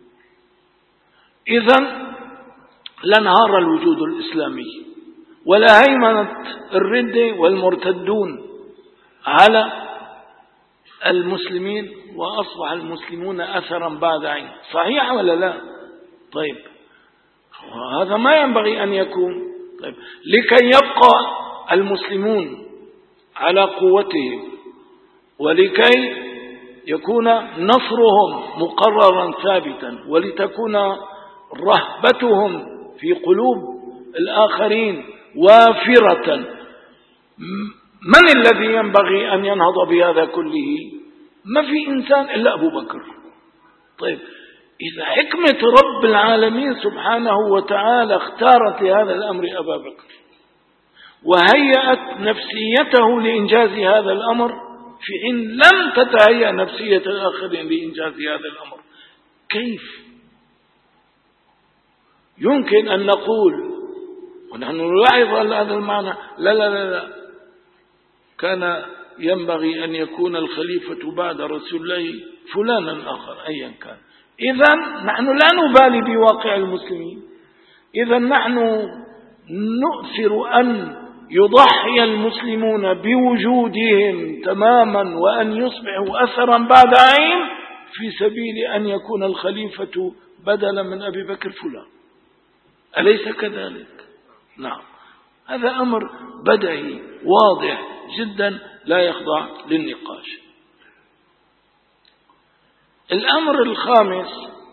إذن لانهار الوجود الإسلامي ولهيمنت الردة والمرتدون على المسلمين، وأصبح المسلمون أثرا بعد عين. صحيح ولا لا؟ طيب، هذا ما ينبغي أن يكون. طيب، لكي يبقى المسلمون على قوتهم ولكي يكون نصرهم مقررا ثابتا ولتكون رهبتهم في قلوب الآخرين وافرة، من الذي ينبغي أن ينهض بهذا كله؟ ما في إنسان إلا أبو بكر. طيب، إذا حكمة رب العالمين سبحانه وتعالى اختارت لهذا الأمر أبا بكر وهيأت نفسيته لإنجاز هذا الأمر في حين لم تتهيأ نفسية الآخرين لإنجاز هذا الأمر، كيف يمكن أن نقول ونحن نلاحظ هذا المعنى لا لا لا لا كان ينبغي أن يكون الخليفة بعد رسول الله فلانا آخر أيا كان؟ إذن نحن لا نبالي بواقع المسلمين، إذا نحن نؤثر أن يضحي المسلمون بوجودهم تماما وأن يصبحوا أثرا بعد عين في سبيل أن يكون الخليفة بدلا من أبي بكر فلان. أليس كذلك؟ نعم، هذا أمر بديهي واضح جدا لا يخضع للنقاش. الأمر الخامس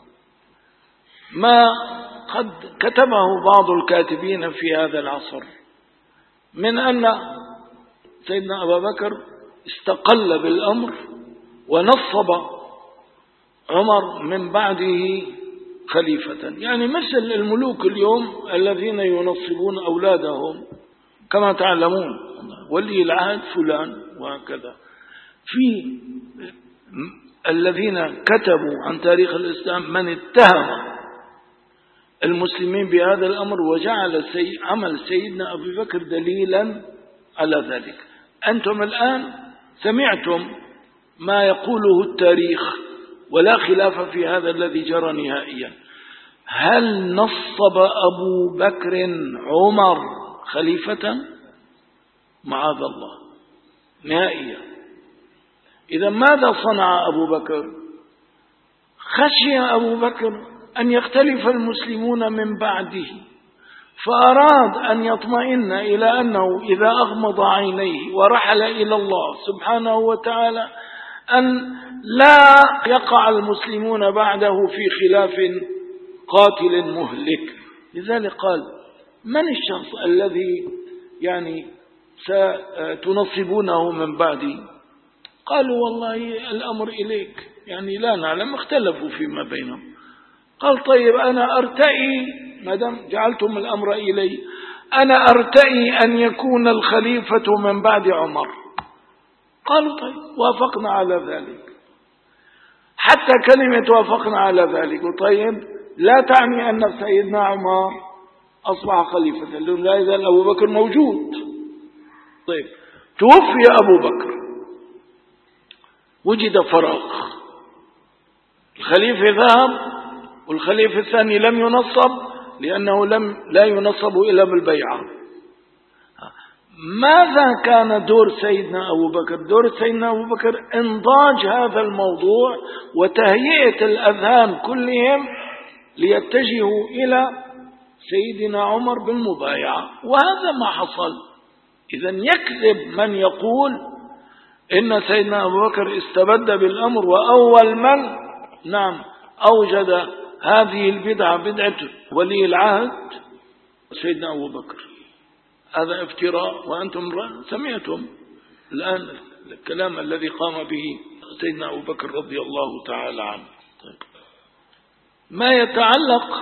ما قد كتبه بعض الكاتبين في هذا العصر من أن سيدنا أبا بكر استقل بالأمر ونصب عمر من بعده خليفة، يعني مثل الملوك اليوم الذين ينصبون أولادهم كما تعلمون ولي العهد فلان وهكذا. في الذين كتبوا عن تاريخ الإسلام من اتهم المسلمين بهذا الأمر وجعل عمل سيدنا أبي بكر دليلا على ذلك. أنتم الآن سمعتم ما يقوله التاريخ ولا خلاف في هذا الذي جرى نهائيا. هل نصب أبو بكر عمر خليفة؟ معاذ الله، نهائيا. إذا ماذا صنع أبو بكر؟ خشي أبو بكر أن يختلف المسلمون من بعده، فأراد أن يطمئن إلى أنه إذا أغمض عينيه ورحل إلى الله سبحانه وتعالى أن لا يقع المسلمون بعده في خلاف قاتل مهلك. لذلك قال: من الشخص الذي يعني ستنصبونه من بعدي؟ قالوا: والله الأمر إليك، يعني لا نعلم، اختلفوا فيما بينهم. قال: طيب أنا أرتئي ما دام جعلتم الأمر إلي، أنا أرتئي أن يكون الخليفة من بعد عمر. قالوا: طيب، وافقنا على ذلك. حتى كلمة وافقنا على ذلك طيب لا تعني أن سيدنا عمر أصبح خليفة، لا يزال أبو بكر موجود. طيب، توفي أبو بكر، وجد فراغ، الخليفة ذهب والخليفة الثاني لم ينصب لأنه لا ينصب إلا بالبيعة. ماذا كان دور سيدنا أبو بكر؟ دور سيدنا أبو بكر انضاج هذا الموضوع وتهيئة الأذهان كلهم ليتجهوا إلى سيدنا عمر بالمبايعة، وهذا ما حصل. إذا يكذب من يقول إن سيدنا أبو بكر استبد بالأمر وأول من أوجد هذه البدعة، بدعة ولي العهد، سيدنا أبو بكر. هذا افتراء، وأنتم سمعتم الآن الكلام الذي قام به سيدنا أبو بكر رضي الله تعالى عنه. طيب، ما يتعلق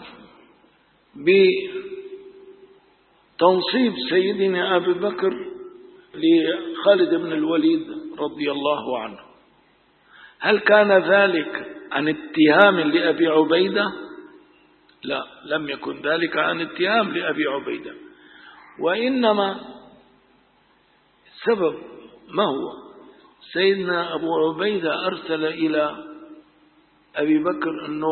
بتنصيب سيدنا أبي بكر لخالد بن الوليد رضي الله عنه، هل كان ذلك عن اتهام لأبي عبيدة؟ لا، لم يكن ذلك عن اتهام لأبي عبيدة، وإنما السبب ما هو؟ سيدنا أبو عبيدة أرسل إلى أبي بكر أنه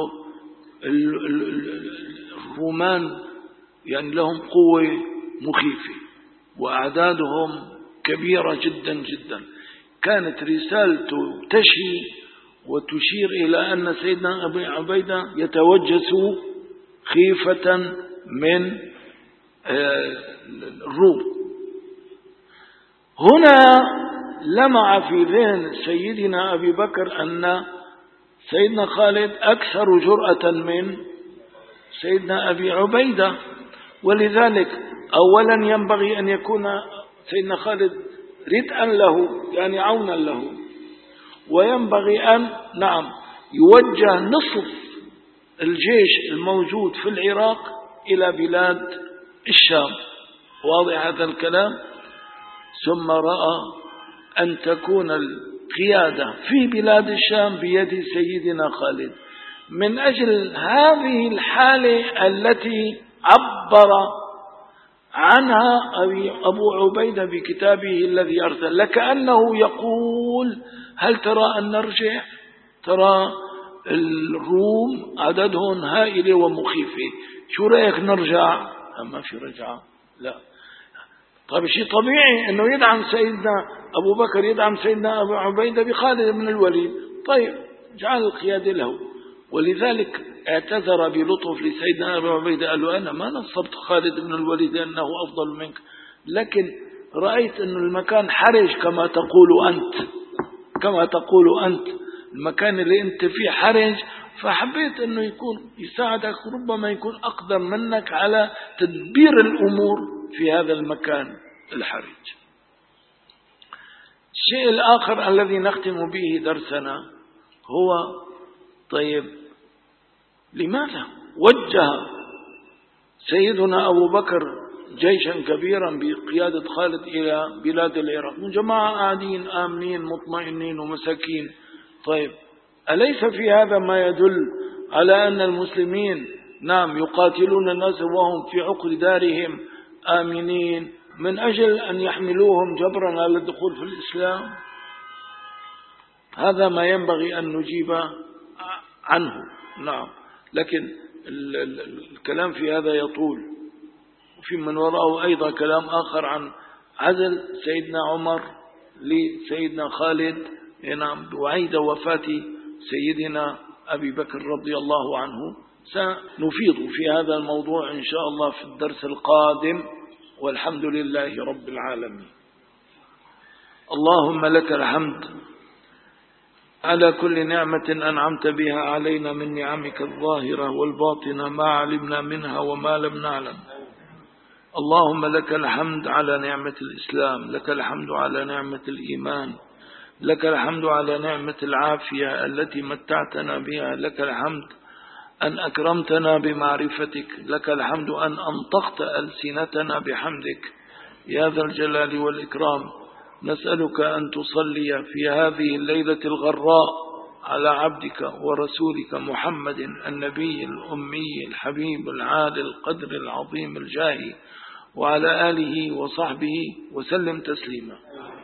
الرومان يعني لهم قوة مخيفة وأعدادهم كبيرة جدا جدا. كانت رسالته تشي وتشير إلى أن سيدنا أبي عبيدة يتوجس خيفة من الروم. هنا لمع في ذهن سيدنا أبي بكر أن سيدنا خالد أكثر جرأة من سيدنا أبي عبيدة، ولذلك أولا ينبغي أن يكون سيدنا خالد ردءا له، يعني عونا له، وينبغي أن يوجه نصف الجيش الموجود في العراق إلى بلاد الشام. واضح هذا الكلام؟ ثم رأى أن تكون القيادة في بلاد الشام بيد سيدنا خالد، من أجل هذه الحالة التي عبر عنها أبو عبيدة بكتابه الذي أرسل، لكأنه يقول: هل ترى أن نرجع؟ ترى الروم عددهم هائلة ومخيفة. شو رأيك نرجع؟ ما في رجعة. لا. طيب شيء طبيعي أنه يدعم سيدنا أبو بكر، يدعم سيدنا أبو عبيدة بخالد بن الوليد. طيب جعل القيادة له. ولذلك اعتذر بلطف لسيدنا أبو عبيدة، قال له أنا ما نصبت خالد بن الوليد لأنه أفضل منك، لكن رأيت أن المكان حرج كما تقول أنت، المكان اللي أنت فيه حرج، فحبيت أنه يكون يساعدك، ربما يكون أقدر منك على تدبير الأمور في هذا المكان الحرج. الشيء الآخر الذي نختم به درسنا هو طيب لماذا وجه سيدنا أبو بكر جيشا كبيرا بقيادة خالد إلى بلاد العراق، جماعة قاعدين آمنين مطمئنين ومساكين؟ طيب أليس في هذا ما يدل على أن المسلمين نعم يقاتلون الناس وهم في عقر دارهم آمنين من أجل أن يحملوهم جبرا على الدخول في الإسلام؟ هذا ما ينبغي أن نجيب عنه. نعم، لكن الكلام في هذا يطول، وفي من وراءه أيضا كلام آخر عن عزل سيدنا عمر لسيدنا خالد نعم وعيد وفاة سيدنا أبي بكر رضي الله عنه. سنفيض في هذا الموضوع إن شاء الله في الدرس القادم، والحمد لله رب العالمين. اللهم لك الحمد على كل نعمة أنعمت بها علينا من نعمك الظاهرة والباطنة، ما علمنا منها وما لم نعلم. اللهم لك الحمد على نعمة الإسلام، لك الحمد على نعمة الإيمان، لك الحمد على نعمة العافية التي متعتنا بها، لك الحمد أن أكرمتنا بمعرفتك، لك الحمد أن أنطقت ألسنتنا بحمدك يا ذا الجلال والإكرام. نسألك أن تصلي في هذه الليلة الغراء على عبدك ورسولك محمد النبي الأمي الحبيب العالي القدر العظيم الجاه، وعلى آله وصحبه وسلم تسليما.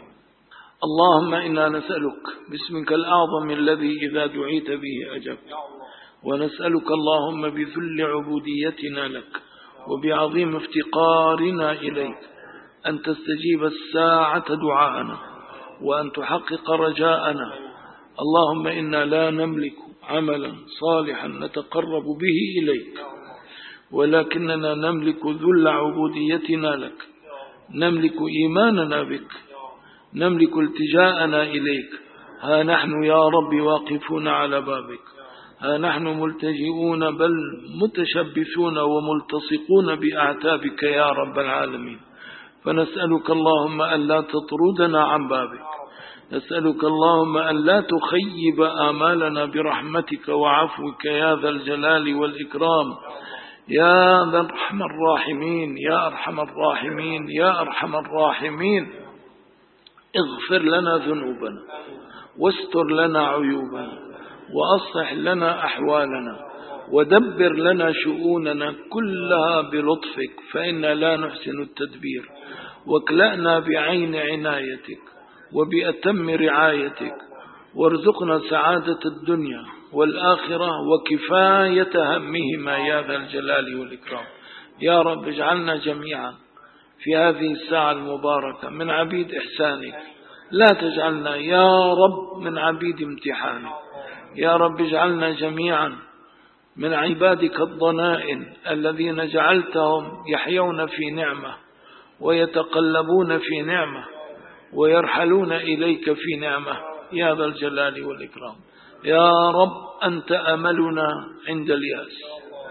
اللهم إنا نسألك باسمك الأعظم الذي إذا دعيت به أجبت، ونسألك اللهم بذل عبوديتنا لك وبعظيم افتقارنا إليك أن تستجيب الساعة دعاءنا وأن تحقق رجاءنا. اللهم إنا لا نملك عملا صالحا نتقرب به إليك، ولكننا نملك ذل عبوديتنا لك، نملك إيماننا بك، نملك التجاءنا إليك. ها نحن يا رب واقفون على بابك، ها نحن ملتجئون بل متشبثون وملتصقون بأعتابك يا رب العالمين. فنسألك اللهم أن لا تطردنا عن بابك، نسألك اللهم أن لا تخيب آمالنا برحمتك وعفوك يا ذا الجلال والإكرام يا ذا أرحم الراحمين يا أرحم الراحمين يا أرحم الراحمين. اغفر لنا ذنوبنا واستر لنا عيوبنا وأصلح لنا أحوالنا ودبر لنا شؤوننا كلها بلطفك، فإنا لا نحسن التدبير. واكلأنا بعين عنايتك وبأتم رعايتك، وارزقنا سعادة الدنيا والآخرة وكفاية همهما يا ذا الجلال والإكرام. يا رب اجعلنا جميعا في هذه الساعة المباركة من عبيد إحسانك، لا تجعلنا يا رب من عبيد امتحانك. يا رب اجعلنا جميعا من عبادك الضنائن الذين جعلتهم يحيون في نعمة ويتقلبون في نعمة ويرحلون إليك في نعمة يا ذا الجلال والإكرام. يا رب أنت أملنا عند الياس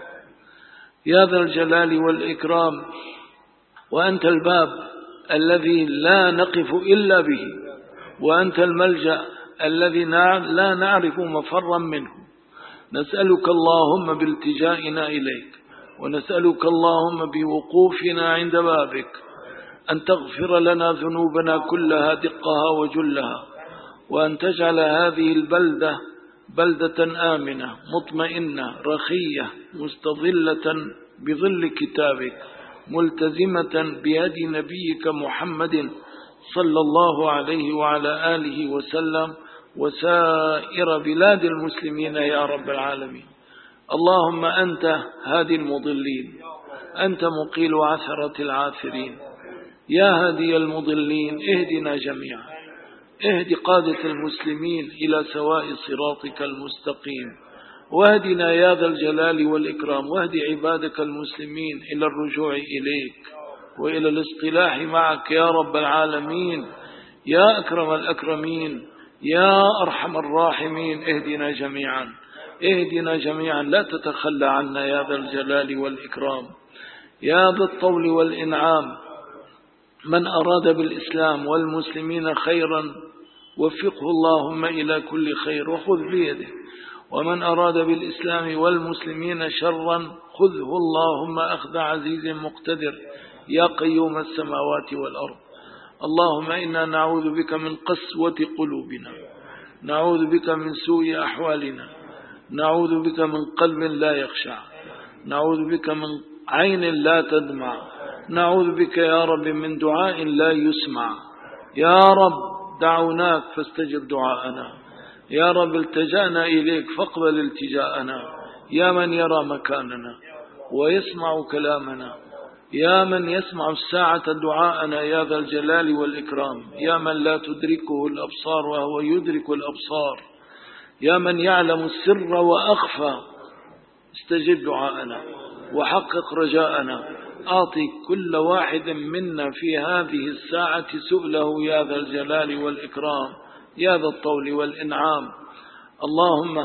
يا ذا الجلال والإكرام، وأنت الباب الذي لا نقف إلا به، وأنت الملجأ الذي لا نعرف مفرا منه. نسألك اللهم بالتجائنا إليك، ونسألك اللهم بوقوفنا عند بابك أن تغفر لنا ذنوبنا كلها دقها وجلها، وأن تجعل هذه البلدة بلدة آمنة مطمئنة رخية مستظلة بظل كتابك، ملتزمة بهدي نبيك محمد صلى الله عليه وعلى آله وسلم، وسائر بلاد المسلمين يا رب العالمين. اللهم أنت هادي المضلين، أنت مقيل عثرة العاثرين، يا هادي المضلين اهدنا جميعا، اهد قادة المسلمين إلى سواء صراطك المستقيم، واهدنا يا ذا الجلال والإكرام، واهد عبادك المسلمين إلى الرجوع إليك وإلى الاصطلاح معك يا رب العالمين، يا أكرم الأكرمين، يا أرحم الراحمين. اهدنا جميعا، اهدنا جميعا، لا تتخلى عنا يا ذا الجلال والإكرام، يا ذا الطول والإنعام. من أراد بالإسلام والمسلمين خيرا وفقه اللهم إلى كل خير وخذ بيده، ومن أراد بالإسلام والمسلمين شرا خذه اللهم أخذ عزيز مقتدر يا قيوم السماوات والأرض. اللهم إنا نعوذ بك من قسوة قلوبنا، نعوذ بك من سوء أحوالنا، نعوذ بك من قلب لا يخشع، نعوذ بك من عين لا تدمع، نعوذ بك يا رب من دعاء لا يسمع. يا رب دعوناك فاستجب دعاءنا، يا رب التجأنا إليك فاقبل التجاءنا، يا من يرى مكاننا ويسمع كلامنا، يا من يسمع الساعة دعاءنا يا ذا الجلال والإكرام، يا من لا تدركه الأبصار وهو يدرك الأبصار، يا من يعلم السر وأخفى، استجب دعاءنا وحقق رجاءنا. أعطي كل واحد منا في هذه الساعة سؤله يا ذا الجلال والإكرام، يا ذا الطول والإنعام. اللهم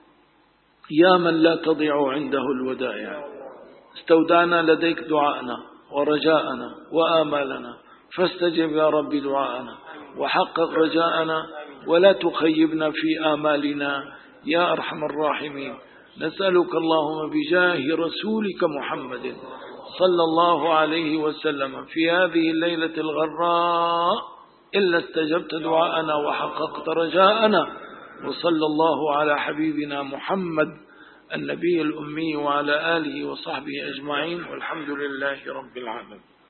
يا من لا تضيع عنده الودائع، استودعنا لديك دعاءنا ورجاءنا وآمالنا، فاستجب يا رب دعاءنا وحقق رجاءنا، ولا تخيبنا في آمالنا يا أرحم الراحمين. نسألك اللهم بجاه رسولك محمد صلى الله عليه وسلم في هذه الليلة الغراء إلا استجبت دعاءنا وحققت رجاءنا، وصلى الله على حبيبنا محمد النبي الأمي وعلى آله وصحبه أجمعين، والحمد لله رب العالمين.